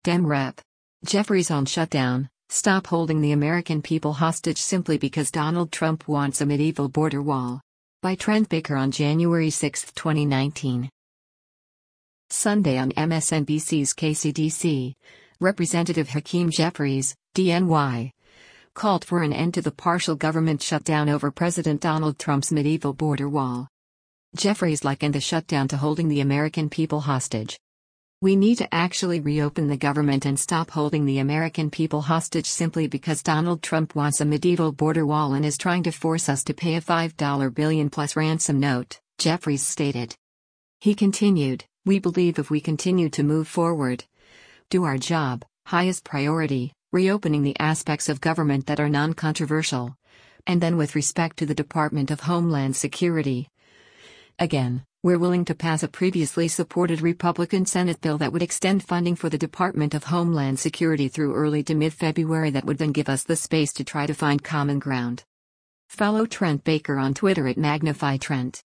Dem Rep. Jeffries on shutdown, stop holding the American people hostage simply because Donald Trump wants a medieval border wall. By Trent Baker on January 6, 2019. Sunday on MSNBC's KCDC, Representative Hakeem Jeffries, DNY, called for an end to the partial government shutdown over President Donald Trump's medieval border wall. Jeffries likened the shutdown to holding the American people hostage. We need to actually reopen the government and stop holding the American people hostage simply because Donald Trump wants a medieval border wall and is trying to force us to pay a $5 billion plus ransom note, Jeffries stated. He continued, "We believe if we continue to move forward, do our job, highest priority, reopening the aspects of government that are non-controversial, and then with respect to the Department of Homeland Security. Again, we're willing to pass a previously supported Republican Senate bill that would extend funding for the Department of Homeland Security through early to mid-February that would then give us the space to try to find common ground." Follow Trent Baker on Twitter at MagnifyTrent.